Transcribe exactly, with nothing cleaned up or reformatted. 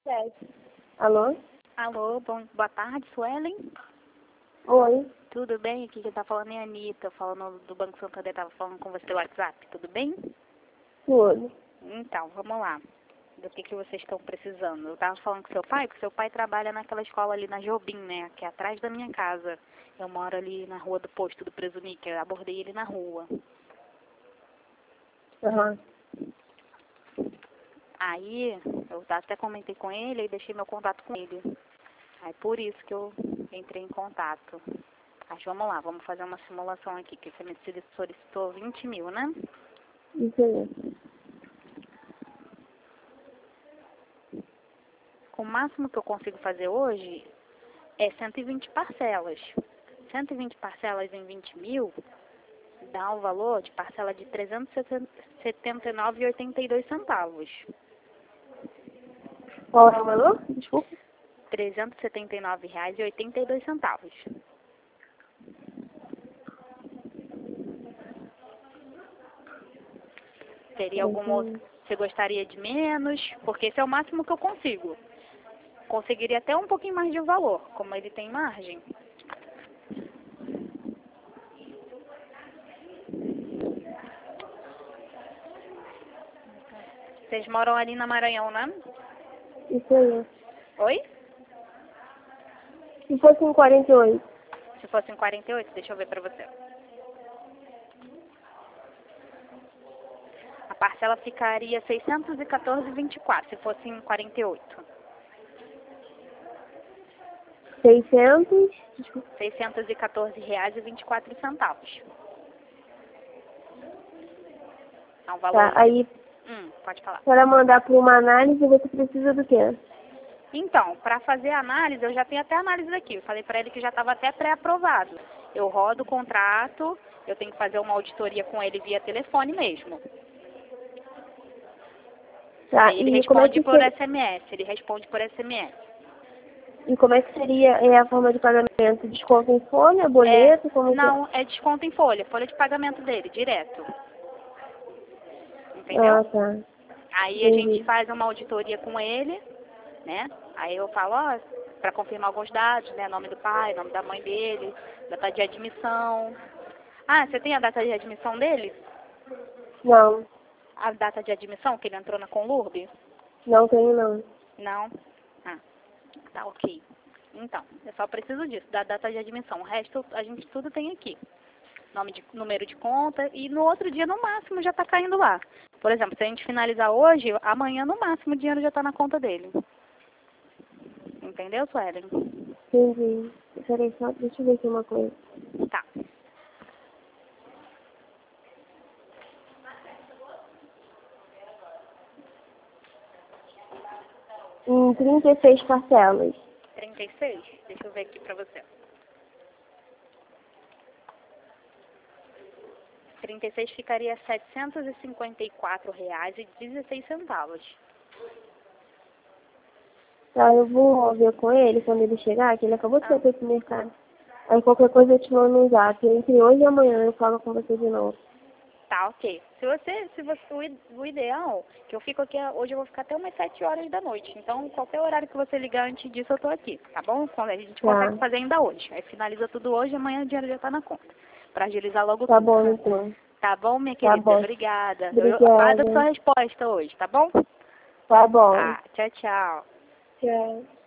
sete. Alô? Alô, bom, boa tarde, Suelen. Oi. Tudo bem? Aqui quem tá falando é a Anitta, falando do Banco Santander, tava falando com você no WhatsApp, tudo bem? Tudo. Então, vamos lá. Do que, que vocês estão precisando? Eu tava falando com seu pai, porque seu pai trabalha naquela escola ali na Jobim, né? Que é atrás da minha casa. Eu moro ali na rua do posto do Presunic, eu abordei ele na rua. Aham. Aí, eu até comentei com ele e deixei meu contato com ele. Aí por isso que eu entrei em contato. Mas vamos lá, vamos fazer uma simulação aqui, que você me solicitou vinte mil, né? Isso aí. O máximo que eu consigo fazer hoje é cento e vinte parcelas. cento e vinte parcelas em vinte mil dá um valor de parcela de trezentos e setenta e nove reais e oitenta e dois centavos. Qual é o valor? Desculpa. trezentos e setenta e nove reais e oitenta e dois centavos. Teria algum outro? Você gostaria de menos? Porque esse é o máximo que eu consigo. Conseguiria até um pouquinho mais de valor, como ele tem margem. Vocês moram ali na Maranhão, né? Isso aí. Oi? Se fosse em quarenta e oito. Se fosse em quarenta e oito, deixa eu ver pra você. A parcela ficaria seiscentos e quatorze reais e vinte e quatro centavos, se fosse em quarenta e oito. seiscentos. Desculpa. seiscentos e quatorze reais e vinte e quatro centavos. É um valor... Tá, aí Hum, pode falar. para mandar para uma análise você precisa do quê? Então, para fazer a análise, eu já tenho até análise aqui. Eu falei para ele que já estava até pré-aprovado. Eu rodo o contrato, eu tenho que fazer uma auditoria com ele via telefone mesmo. Tá, Aí ele e como é responde que por ser... S M S, ele responde por S M S. E como é que seria é, a forma de pagamento? Desconto em folha, boleto, É, como que... não, é desconto em folha, folha de pagamento dele, direto. Entendeu? Ah, tá. Aí a gente Entendi. faz uma auditoria com ele, né? Aí eu falo, ó, para confirmar alguns dados, né? Nome do pai, nome da mãe dele, data de admissão. Ah, você tem a data de admissão dele? Não, A data de admissão que ele entrou na Conlurb? não tenho não. Não? Ah, tá ok. Então, eu só preciso disso, da data de admissão. O resto a gente tudo tem aqui. Nome de, número de conta e no outro dia, no máximo, já tá caindo lá. Por exemplo, se a gente finalizar hoje, amanhã, no máximo, o dinheiro já tá na conta dele. Entendeu, Suelen? Entendi. Peraí, só deixa eu ver aqui uma coisa. Tá. Em trinta e seis parcelas. trinta e seis? Deixa eu ver aqui pra você. trinta e seis ficaria setecentos e cinquenta e quatro reais e dezesseis centavos. Tá, eu vou ver com ele quando ele chegar, que ele acabou de Ah, sair para esse mercado. Aí qualquer coisa eu te mando no zap. Entre hoje e amanhã eu falo com você de novo. tá, ok. Se você, se você, o i- o ideal, que eu fico aqui, hoje eu vou ficar até umas sete horas da noite. Então, qualquer horário que você ligar antes disso, eu tô aqui, tá bom? Quando a gente Tá. consegue fazer ainda hoje. Aí finaliza tudo hoje, amanhã o dinheiro já tá na conta. Pra agilizar logo Tá tudo. bom, então. Tá bom, minha Tá querida? bom. Obrigada. Eu aguardo a sua Obrigada. resposta hoje, tá bom? Tá bom. Tá, tchau, tchau. Tchau.